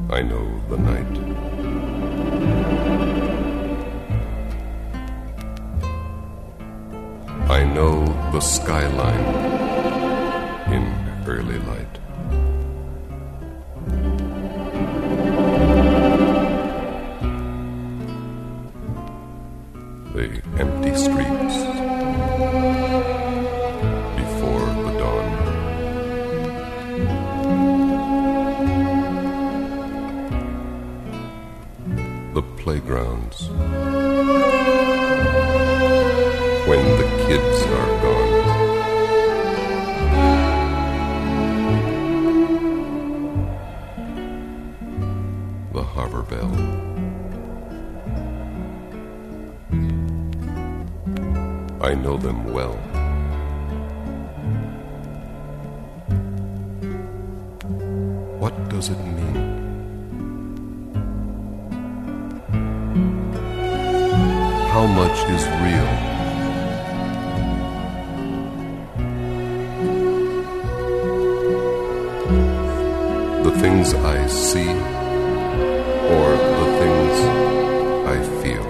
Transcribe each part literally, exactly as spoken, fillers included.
I know the night. I know the skyline in early light. The empty streets before the dawn. The playgrounds when the kids are gone. The harbor bell. I know them well. What does it mean? How much is real? The things I see or the things I feel?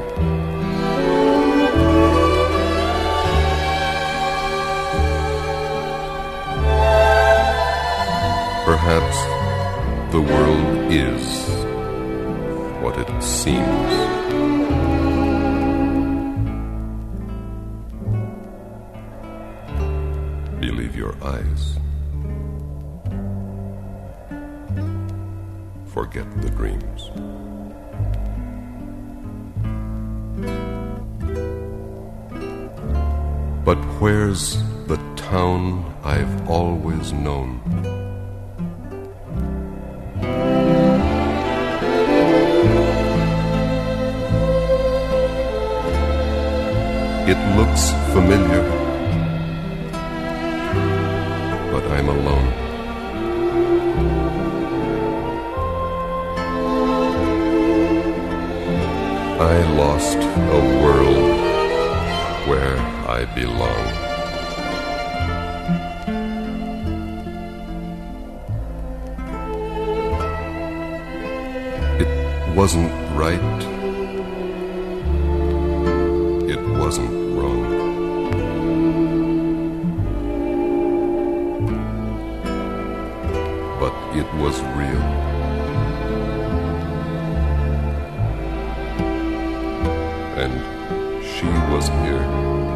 Perhaps the world is what it seems. Believe your eyes. Forget the dreams. But where's the town I've always known? It looks familiar, but I'm alone. I lost a world where I belong. It wasn't right. It wasn't wrong. But it was real. And she was here.